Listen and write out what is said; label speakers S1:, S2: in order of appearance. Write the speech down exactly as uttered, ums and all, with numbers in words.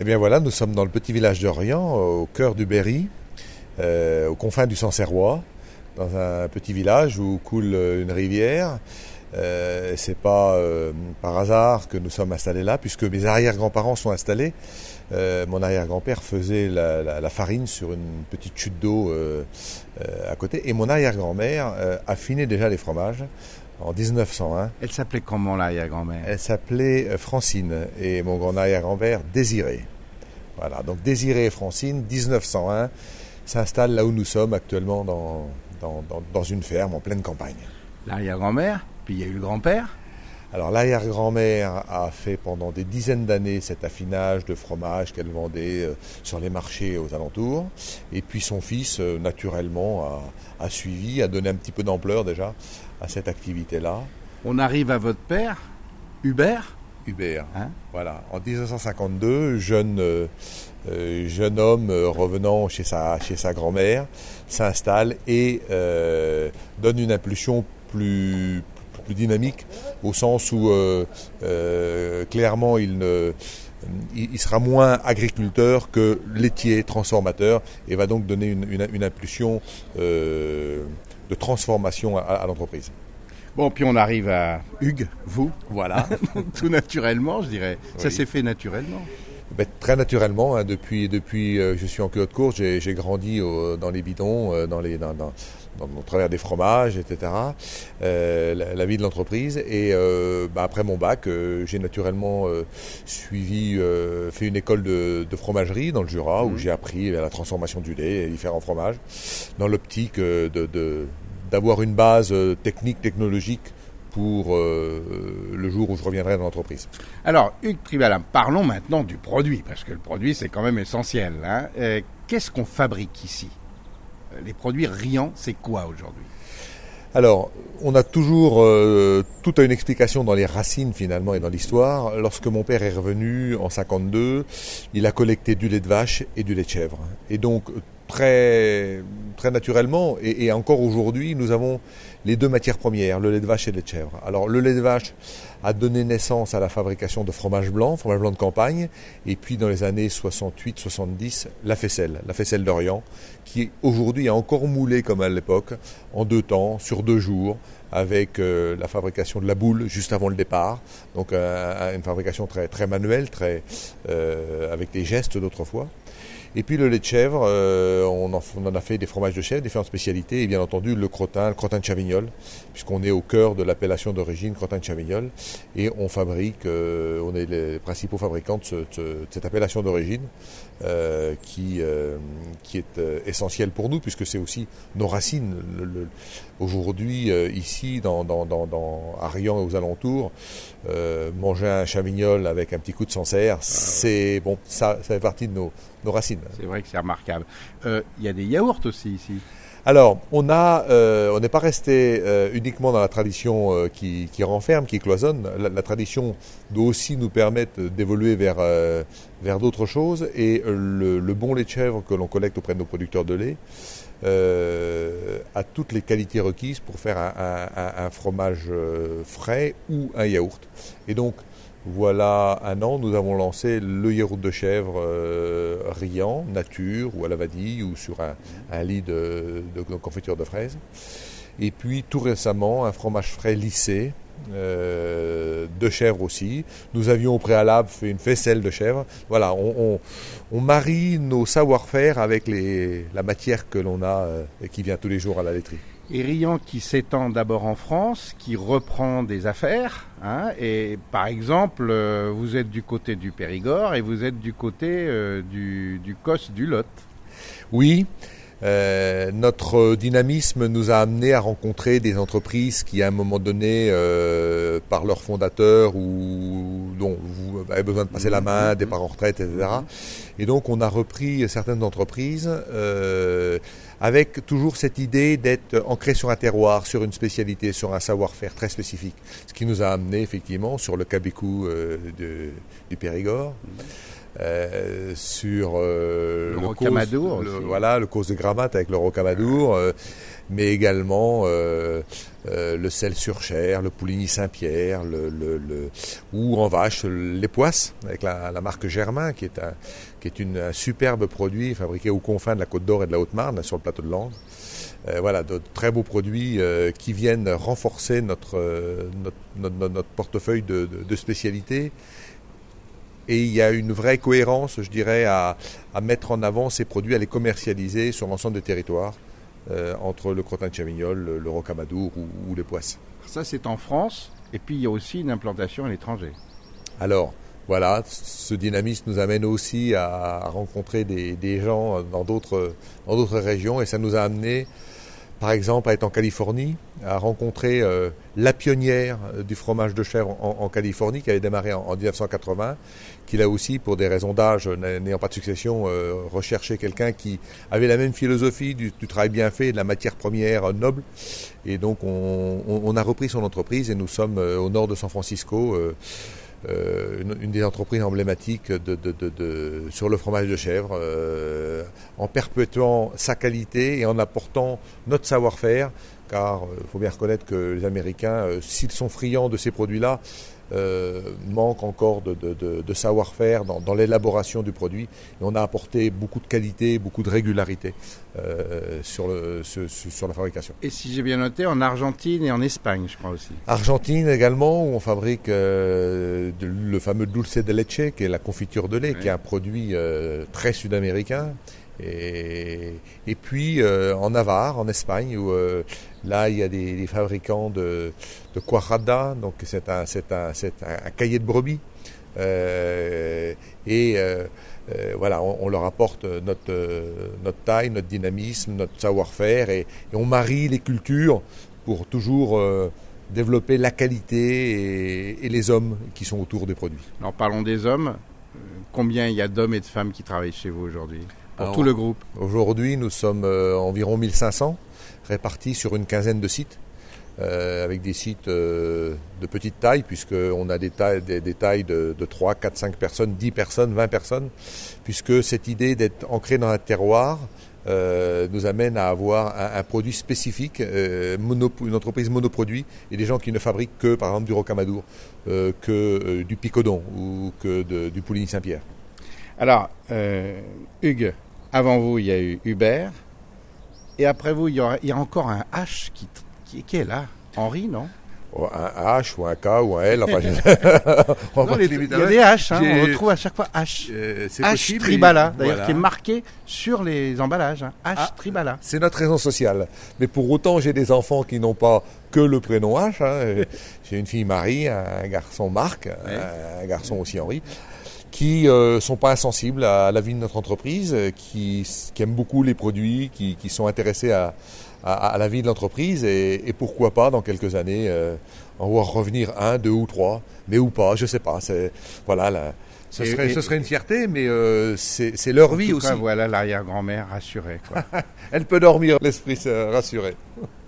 S1: Eh bien voilà, nous sommes dans le petit village de Riant, au cœur du Berry, euh, aux confins du Sancerrois, dans un petit village où coule une rivière. Euh, c'est pas euh, par hasard que nous sommes installés là, puisque mes arrière-grands-parents sont installés. Euh, mon arrière-grand-père faisait la, la, la farine sur une petite chute d'eau euh, euh, à côté, et mon arrière-grand-mère euh, affinait déjà les fromages en dix-neuf cent un.
S2: Elle s'appelait comment l'arrière-grand-mère?
S1: Elle s'appelait Francine, et mon grand arrière-grand-père Désiré. Voilà, donc Désiré et Francine, dix-neuf cent un, s'installent là où nous sommes actuellement, dans, dans, dans, dans une ferme en pleine campagne.
S2: L'arrière-grand-mère, puis il y a eu le grand-père.
S1: Alors l'arrière-grand-mère a fait pendant des dizaines d'années cet affinage de fromage qu'elle vendait euh, sur les marchés aux alentours. Et puis son fils, euh, naturellement, a, a suivi, a donné un petit peu d'ampleur déjà à cette activité-là.
S2: On arrive à votre père, Hubert.
S1: Hubert, hein? Voilà. En dix-neuf cent cinquante-deux, jeune, euh, euh, jeune homme euh, revenant chez sa, chez sa grand-mère, s'installe et euh, donne une impulsion plus, plus dynamique, au sens où euh, euh, clairement il, ne, il, il sera moins agriculteur que laitier, transformateur, et va donc donner une, une, une impulsion euh, de transformation à, à l'entreprise.
S2: Bon, puis on arrive à Hugues, vous.
S1: Voilà.
S2: Tout naturellement, je dirais. Ça
S1: Oui.
S2: s'est fait naturellement.
S1: Ben, très naturellement, hein, depuis, depuis euh, je suis en queue de course, j'ai, j'ai grandi au, dans les bidons, euh, dans les, dans, dans, dans, au travers des fromages, et cetera. Euh, la, la vie de l'entreprise. Et euh, ben, après mon bac, euh, j'ai naturellement euh, suivi, euh, fait une école de, de fromagerie dans le Jura, mmh. où j'ai appris la transformation du lait et différents fromages, dans l'optique euh, de, de, d'avoir une base euh, technique, technologique, pour euh, le jour où je reviendrai dans l'entreprise.
S2: Alors, Hugues Trivalam, parlons maintenant du produit, parce que le produit, c'est quand même essentiel. Hein. Euh, qu'est-ce qu'on fabrique ici? Les produits Riant, c'est quoi aujourd'hui?
S1: Alors, on a toujours euh, tout a une explication dans les racines finalement et dans l'histoire. Lorsque mon père est revenu en cinquante-deux, il a collecté du lait de vache et du lait de chèvre. Et donc, très, très naturellement, et, et encore aujourd'hui, nous avons les deux matières premières, le lait de vache et le lait de chèvre. Alors, le lait de vache a donné naissance à la fabrication de fromage blanc, fromage blanc de campagne, et puis dans les années soixante-huit soixante-dix, la faisselle, la faisselle d'Orient, qui aujourd'hui est encore moulée comme à l'époque, en deux temps, sur deux jours, avec euh, la fabrication de la boule juste avant le départ, donc euh, une fabrication très, très manuelle, très, euh, avec des gestes d'autrefois. Et puis le lait de chèvre, euh, on, en, on en a fait des fromages de chèvre, différentes spécialités, et bien entendu le crottin, le crottin de Chavignol, puisqu'on est au cœur de l'appellation d'origine crottin de Chavignol, et on fabrique, euh, on est les principaux fabricants de, ce, de cette appellation d'origine, euh, qui, euh, qui est euh, essentielle pour nous, puisque c'est aussi nos racines. Le, le, aujourd'hui, euh, ici, dans, dans, dans, dans, à Riant et aux alentours, euh, manger un Chavignol avec un petit coup de Sancerre, c'est bon, ça, ça fait partie de nos, nos racines.
S2: C'est vrai que c'est remarquable. Il euh, y a des yaourts aussi ici.
S1: Alors, on a, euh, on n'est pas resté euh, uniquement dans la tradition euh, qui, qui renferme, qui cloisonne. La, la tradition doit aussi nous permettre d'évoluer vers, euh, vers d'autres choses. Et le, le bon lait de chèvre que l'on collecte auprès de nos producteurs de lait euh, a toutes les qualités requises pour faire un, un, un fromage euh, frais ou un yaourt. Et donc, voilà un an, nous avons lancé le yaourt de chèvre euh, Riant, nature ou à la vanille ou sur un, un lit de, de, de confiture de fraises. Et puis tout récemment, un fromage frais lissé, euh, de chèvre aussi. Nous avions au préalable fait une faisselle de chèvre. Voilà, on, on, on marie nos savoir-faire avec les, la matière que l'on a euh, et qui vient tous les jours à la laiterie.
S2: Et Riant qui s'étend d'abord en France, qui reprend des affaires. Hein, et par exemple, euh, vous êtes du côté du Périgord et vous êtes du côté euh, du, du Causse du Lot.
S1: Oui, euh, notre dynamisme nous a amené à rencontrer des entreprises qui, à un moment donné, euh, par leurs fondateurs ou dont vous avez besoin de passer la main, départ en retraite, et cetera. Et donc, on a repris certaines entreprises euh, avec toujours cette idée d'être ancré sur un terroir, sur une spécialité, sur un savoir-faire très spécifique. Ce qui nous a amené effectivement sur le Cabécou euh, de, du Périgord. euh, sur euh,
S2: le,
S1: le
S2: rocamadour,
S1: cause, le, voilà, le cause de Gramat avec le rocamadour, euh, mais également euh, euh, le sel sur chair, le Pouligny Saint-Pierre, le, le, le, ou en vache, les poisses avec la, la marque Germain, qui est un, qui est une, un superbe produit fabriqué aux confins de la Côte d'Or et de la Haute-Marne, sur le plateau de Langres. Euh, voilà, de très beaux produits euh, qui viennent renforcer notre, euh, notre, notre, notre portefeuille de, de, de spécialités. Et il y a une vraie cohérence, je dirais, à, à mettre en avant ces produits, à les commercialiser sur l'ensemble des territoires, euh, entre le crottin de Chamignol, le, le rocamadour ou, ou les poisses.
S2: Ça, c'est en France, et puis il y a aussi une implantation à l'étranger.
S1: Alors, voilà, ce dynamisme nous amène aussi à, à rencontrer des, des gens dans d'autres, dans d'autres régions, et ça nous a amené, par exemple, à être en Californie, à rencontrer euh, la pionnière du fromage de chèvre en, en Californie, qui avait démarré en, en dix-neuf cent quatre-vingts, qui là aussi, pour des raisons d'âge, n'ayant pas de succession, euh, recherchait quelqu'un qui avait la même philosophie du, du travail bien fait, de la matière première noble. Et donc, on, on, on a repris son entreprise et nous sommes euh, au nord de San Francisco, euh, Euh, une, une des entreprises emblématiques de, de, de, de, sur le fromage de chèvre, euh, en perpétuant sa qualité et en apportant notre savoir-faire, car il euh, faut bien reconnaître que les Américains, euh, s'ils sont friands de ces produits-là, euh, manquent encore de, de, de, de savoir-faire dans, dans l'élaboration du produit. Et on a apporté beaucoup de qualité, beaucoup de régularité euh, sur, le, sur, sur la fabrication.
S2: Et si j'ai bien noté, en Argentine et en Espagne, je crois aussi.
S1: Argentine également, où on fabrique euh, de, le fameux dulce de leche, qui est la confiture de lait, oui. Qui est un produit euh, très sud-américain. Et, et puis euh, en Navarre, en Espagne, où euh, là il y a des, des fabricants de, de cuajada, donc c'est un, c'est un, c'est un, un cahier de brebis. Euh, et euh, euh, voilà, on, on leur apporte notre, notre taille, notre dynamisme, notre savoir-faire, et, et on marie les cultures pour toujours euh, développer la qualité et, et les hommes qui sont autour des produits.
S2: Alors parlons des hommes. Combien il y a d'hommes et de femmes qui travaillent chez vous aujourd'hui ? Pour Alors, tout le groupe.
S1: Aujourd'hui, nous sommes euh, environ mille cinq cents, répartis sur une quinzaine de sites, euh, avec des sites euh, de petite taille, puisqu'on a des tailles, des, des tailles de, de trois, quatre, cinq personnes, dix personnes, vingt personnes, puisque cette idée d'être ancré dans un terroir euh, nous amène à avoir un, un produit spécifique, euh, mono, une entreprise monoproduit, et des gens qui ne fabriquent que, par exemple, du rocamadour, euh, que euh, du picodon ou que de, du Pouligny Saint-Pierre.
S2: Alors, euh, Hugues, avant vous, il y a eu Hubert. Et après vous, il y, aura, il y a encore un H qui, qui, qui est là. Henri, non ?
S1: Oh, un H ou un K ou un L. Enfin, je...
S2: non, les, il y a des H, hein, on retrouve à chaque fois H. Euh, c'est H possible, Tribala, d'ailleurs, voilà. Qui est marqué sur les emballages. Hein. H ah, Tribala.
S1: C'est notre raison sociale. Mais pour autant, j'ai des enfants qui n'ont pas que le prénom H. Hein. J'ai une fille Marie, un garçon Marc, ouais. un garçon aussi Henri, qui euh, sont pas insensibles à la vie de notre entreprise, qui, qui aiment beaucoup les produits, qui, qui sont intéressés à, à, à la vie de l'entreprise, et, et pourquoi pas dans quelques années euh, en voir revenir un, deux ou trois, mais ou pas, je sais pas. C'est, voilà, la, ce, et, serait, et, ce serait une fierté, mais euh, c'est, c'est leur vie
S2: en tout
S1: aussi.
S2: Cas, voilà l'arrière-grand-mère rassurée, quoi.
S1: Elle peut dormir, l'esprit rassuré.